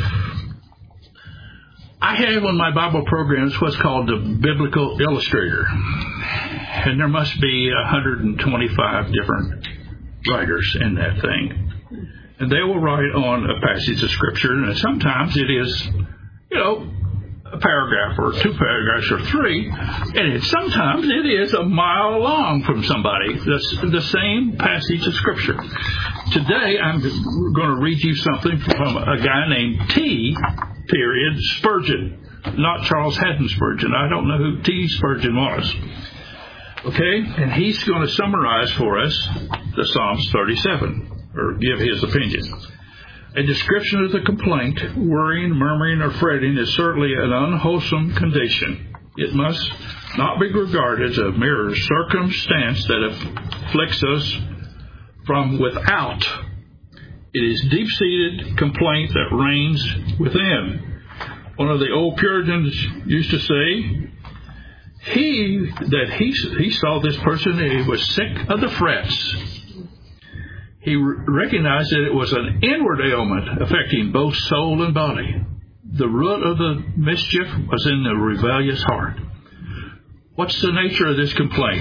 I have on my Bible programs what's called the Biblical Illustrator. And there must be one hundred twenty-five different writers in that thing. And they will write on a passage of Scripture, and sometimes it is, you know, a paragraph or two paragraphs or three, and it, sometimes it is a mile long from somebody, the, the same passage of Scripture. Today, I'm going to read you something from a guy named T. Period Spurgeon, not Charles Haddon Spurgeon. I don't know who T. Spurgeon was. Okay? And he's going to summarize for us the Psalms thirty-seven, or give his opinion. A description of the complaint, worrying, murmuring, or fretting is certainly an unwholesome condition. It must not be regarded as a mere circumstance that afflicts us from without. It is deep-seated complaint that reigns within. One of the old Puritans used to say, he that he he saw this person, he was sick of the frets. He recognized that it was an inward ailment affecting both soul and body. The root of the mischief was in the rebellious heart. What's the nature of this complaint?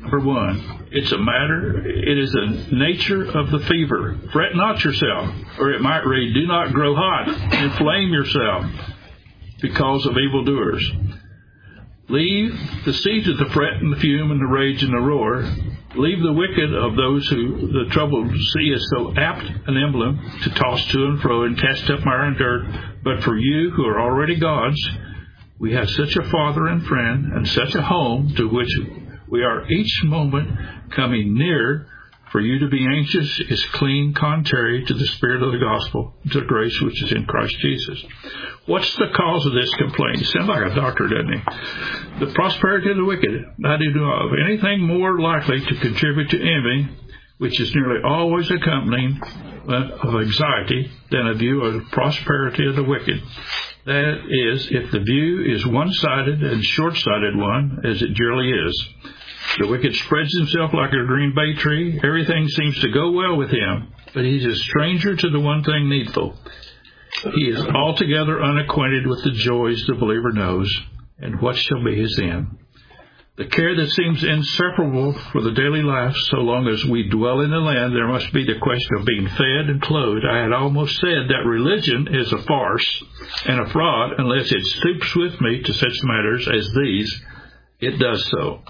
Number one, it's a matter, it is the nature of the fever. Fret not yourself, or it might read, do not grow hot, inflame yourself because of evildoers. Leave the seeds of the fret and the fume and the rage and the roar. Leave the wicked of those who the troubled see as so apt an emblem to toss to and fro and cast up mire and dirt. But for you who are already God's, we have such a Father and friend and such a home to which we are each moment coming near. For you to be anxious is clean contrary to the spirit of the gospel, to the grace which is in Christ Jesus. What's the cause of this complaint? He sounds like a doctor, doesn't he? The prosperity of the wicked. I do know of anything more likely to contribute to envy, which is nearly always accompanying of anxiety, than a view of the prosperity of the wicked. That is, if the view is one-sided and short-sighted one, as it generally is. The wicked spreads himself like a green bay tree. Everything seems to go well with him, but he is a stranger to the one thing needful. He is altogether unacquainted with the joys the believer knows, and what shall be his end. The care that seems inseparable for the daily life, so long as we dwell in the land, there must be the question of being fed and clothed. I had almost said that religion is a farce and a fraud unless it stoops with me to such matters as these. It does so.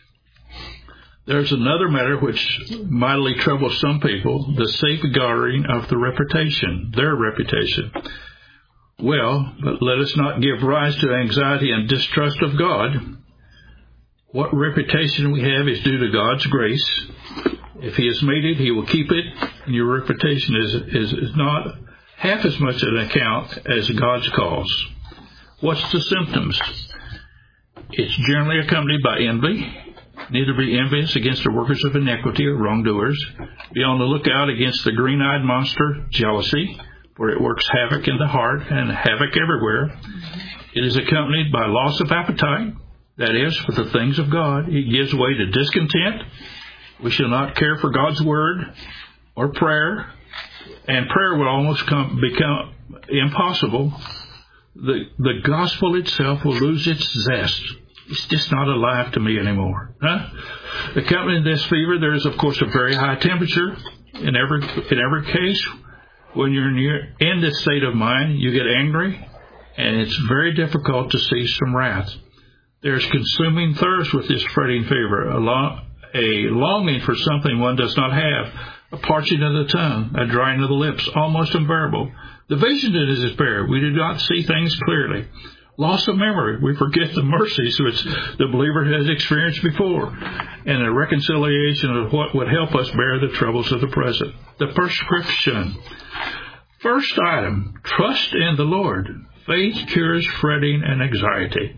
There's another matter which mightily troubles some people, the safeguarding of the reputation, their reputation. Well, but let us not give rise to anxiety and distrust of God. What reputation we have is due to God's grace. If He has made it, He will keep it, and your reputation is, is, is not half as much an account as God's cause. What's the symptoms? It's generally accompanied by envy. Neither be envious against the workers of iniquity or wrongdoers. Be on the lookout against the green-eyed monster, jealousy, for it works havoc in the heart and havoc everywhere. It is accompanied by loss of appetite, that is, for the things of God. It gives way to discontent. We shall not care for God's word or prayer, and prayer will almost come, become impossible. The, the gospel itself will lose its zest. It's just not alive to me anymore. Huh? Accompanying this fever, there is, of course, a very high temperature. In every in every case, when you're in, your, in this state of mind, you get angry, and it's very difficult to cease from wrath. There's consuming thirst with this fretting fever, a, long, a longing for something one does not have, a parching of the tongue, a drying of the lips, almost unbearable. The vision is despair. We do not see things clearly. Loss of memory. We forget the mercies which the believer has experienced before, and a reconciliation of what would help us bear the troubles of the present. The prescription. First item, trust in the Lord. Faith cures fretting and anxiety.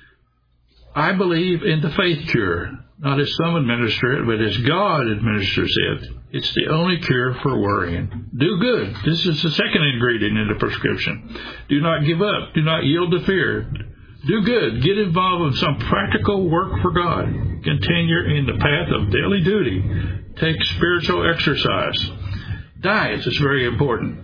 I believe in the faith cure, not as some administer it, but as God administers it. It's the only cure for worrying. Do good. This is the second ingredient in the prescription. Do not give up. Do not yield to fear. Do good. Get involved in some practical work for God. Continue in the path of daily duty. Take spiritual exercise. Diet is very important.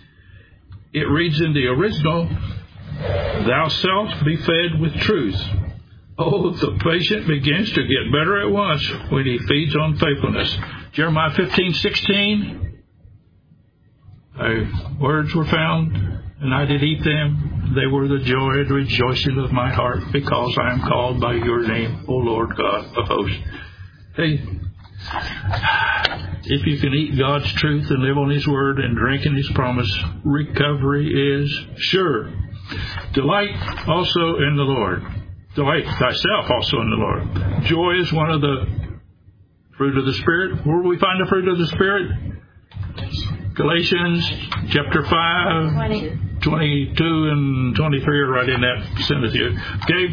It reads in the original, thou shalt be fed with truth. Oh, the patient begins to get better at once when he feeds on faithfulness. Jeremiah fifteen sixteen, thy words were found, and I did eat them. They were the joy and rejoicing of my heart, because I am called by your name, O Lord God of hosts. Hey, if you can eat God's truth and live on His word and drink in His promise, recovery is sure. Delight also in the Lord. Delight thyself also in the Lord. Joy is one of the fruit of the Spirit. Where do we find the fruit of the Spirit? Galatians chapter five, twenty. twenty-two and twenty-three are right in that vicinity. Okay.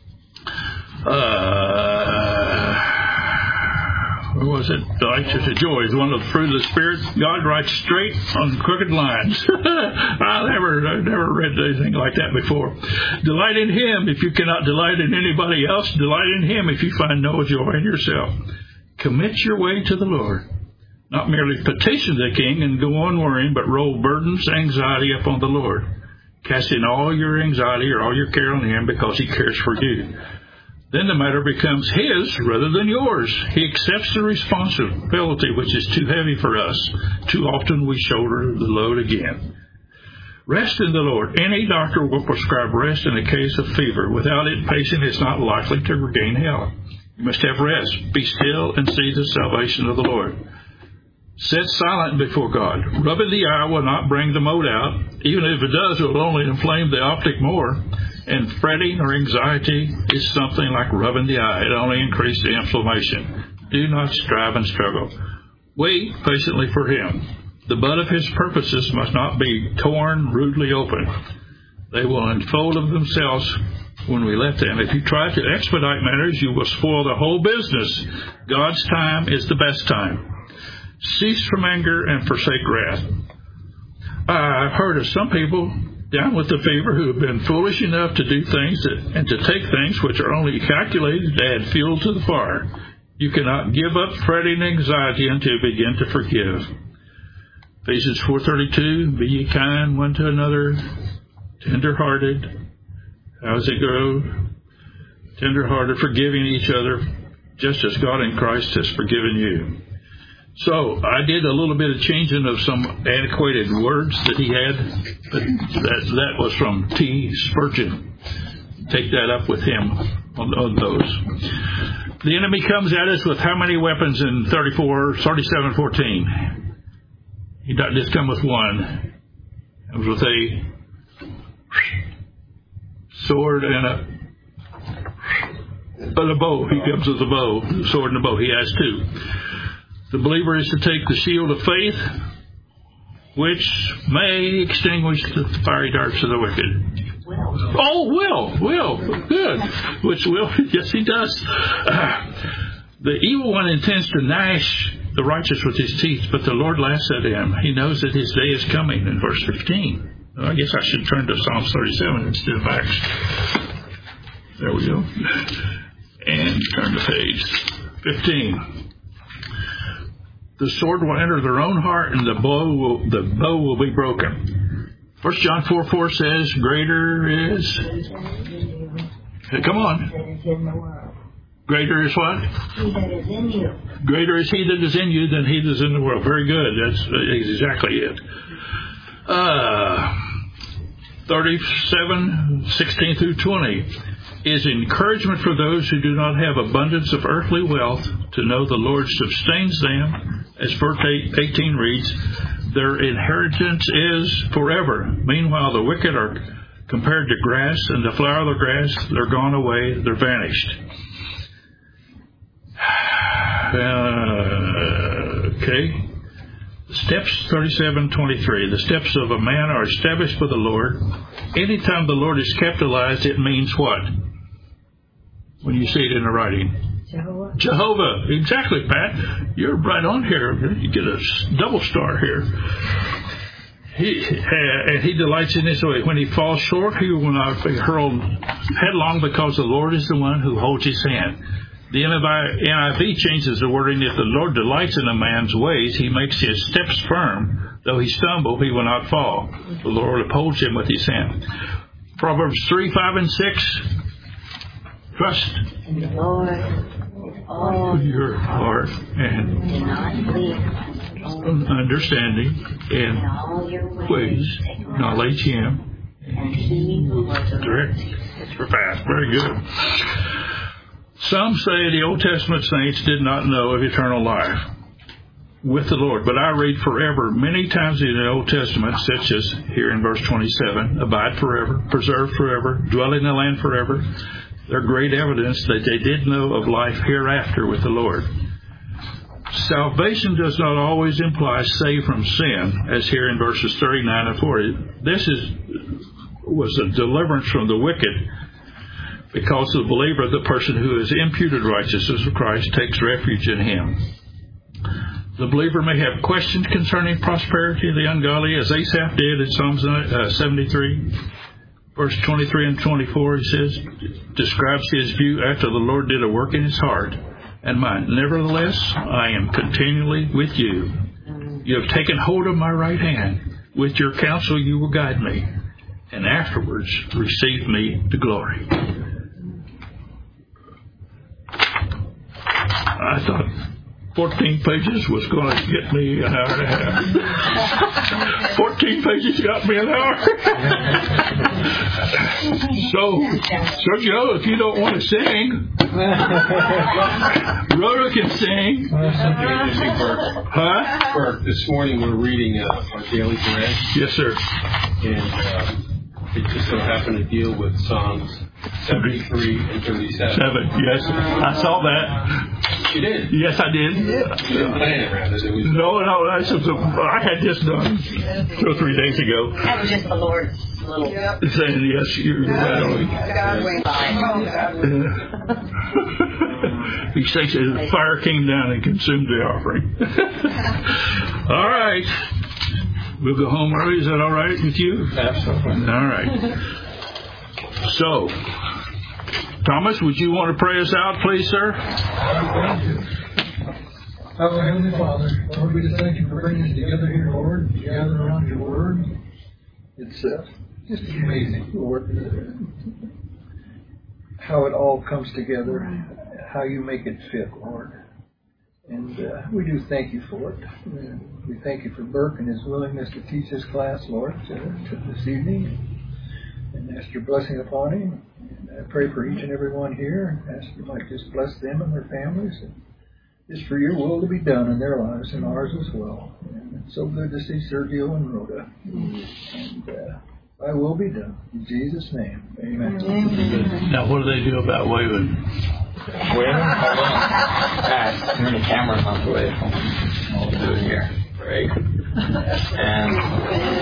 Uh, where was it? Delight is joy is one of the fruit of the Spirit. God writes straight on crooked lines. I never, I never read anything like that before. Delight in Him. If you cannot delight in anybody else, delight in Him if you find no joy in yourself. Commit your way to the Lord. Not merely petition the King and go on worrying, but roll burdens, anxiety upon the Lord. Casting all your anxiety or all your care on Him because He cares for you. then the matter becomes his rather than yours. He accepts the responsibility which is too heavy for us. Too often we shoulder the load again. Rest in the Lord. Any doctor will prescribe rest in a case of fever. Without it, patient is not likely to regain health. You must have rest. Be still and see the salvation of the Lord. Sit silent before God. Rubbing the eye will not bring the mote out. Even if it does, it will only inflame the optic more. And fretting or anxiety is something like rubbing the eye. It only increases the inflammation. Do not strive and struggle. Wait patiently for him. The bud of his purposes must not be torn rudely open. They will unfold of themselves when we let them. If you try to expedite matters, you will spoil the whole business. God's time is the best time. Cease from anger and forsake wrath. I've heard of some people down with the fever who have been foolish enough to do things that, and to take things which are only calculated to add fuel to the fire. You cannot give up fretting and anxiety until you begin to forgive. Ephesians four thirty-two, be ye kind one to another, tender-hearted. How does it go? Tender-hearted, forgiving each other, just as God in Christ has forgiven you. So I did a little bit of changing of some antiquated words that he had, but that, that was from T. Spurgeon. Take that up with him on, on those. The enemy comes at us with how many weapons in thirty-four, thirty-seven fourteen? He doesn't just come with one. It was with a sword and a, and a bow. He comes with a bow, a sword and a bow. He has two. The believer is to take the shield of faith, which may extinguish the fiery darts of the wicked. Will. Oh, will, will, good. Which will, yes, he does. Uh, the evil one intends to gnash the righteous with his teeth, but the Lord laughs at him. He knows that his day is coming in verse fifteen. Well, I guess I should turn to Psalms thirty-seven instead of Acts. There we go. And turn to page fifteen. The sword will enter their own heart, and the bow will, the bow will be broken. First John four four says, greater is... Come on. Greater is what? He that is in you. Greater is he that is in you than he that is in the world. Very good. That's exactly it. Uh, thirty-seven, sixteen through twenty is encouragement for those who do not have abundance of earthly wealth to know the Lord sustains them. As verse eighteen reads, their inheritance is forever. Meanwhile, the wicked are compared to grass, and the flower of the grass, they're gone away, they're vanished. Uh, okay. Steps thirty-seven twenty-three. The steps of a man are established by the Lord. Anytime the Lord is capitalized, it means what? When you see it in the writing. Jehovah. Jehovah. Exactly, Pat. You're right on here. You get a double star here. He, uh, and he delights in his way. When he falls short, he will not be hurled headlong, because the Lord is the one who holds his hand. The N I V changes the wording, if the Lord delights in a man's ways, he makes his steps firm. Though he stumble, he will not fall. The Lord upholds him with his hand. Proverbs three, five, and six. Trust in the Lord with all your heart and do not lean understanding in and all your ways. ways. Acknowledge him. And he will Direct. It's fast. Very good. Some say the Old Testament saints did not know of eternal life with the Lord, but I read forever many times in the Old Testament, such as here in verse twenty-seven, abide forever, preserve forever, dwell in the land forever. They're great evidence that they did know of life hereafter with the Lord. Salvation does not always imply save from sin, as here in verses thirty-nine and forty. This is was a deliverance from the wicked, because the believer, the person who is imputed righteousness of Christ, takes refuge in him. The believer may have questions concerning prosperity of the ungodly, as Asaph did in Psalms seventy-three. Verse twenty-three and twenty-four, he says, describes his view after the Lord did a work in his heart and mind. Nevertheless, I am continually with you. You have taken hold of my right hand. With your counsel you will guide me, and afterwards receive me to glory. I thought fourteen pages was going to get me an hour and a half. fourteen pages got me an hour. so, so Joe, if you don't want to sing, Rhoda can sing. Something interesting, Bert. Huh? Bert, this morning we're reading uh, our Daily Bread, Yes, sir. and uh, it just so happened to deal with Psalms seventy-three and thirty-seven. Seven. Yes, I saw that. You did? Yes, I did. You didn't plan it, rather. It was No, no, that's just a, I had this done two or three days ago. That was just the Lord's little. Yep. Saying yes, you're right on. God went by. He says the fire came down and consumed the offering. All right. We'll go home early. Is that all right with you? absolutely. All right. So, Thomas, would you want to pray us out, please, sir? Our Heavenly Father, Lord, we just thank you for bringing us together here, Lord, together around your word. It's uh, just amazing, Lord, how it all comes together, how you make it fit, Lord. And uh, we do thank you for it. Uh, we thank you for Burke and his willingness to teach this class, Lord, to, to this evening. And ask your blessing upon him. And I pray for each and every one here. Ask you might just bless them and their families. And just for your will to be done in their lives and ours as well. And it's so good to see Sergio and Rhoda. And uh, thy will be done. In Jesus' name. Amen. Now, what do they do about waving? Where? Hold on. Guys, I'm in the camera, not the way. I'll do it here. Break. And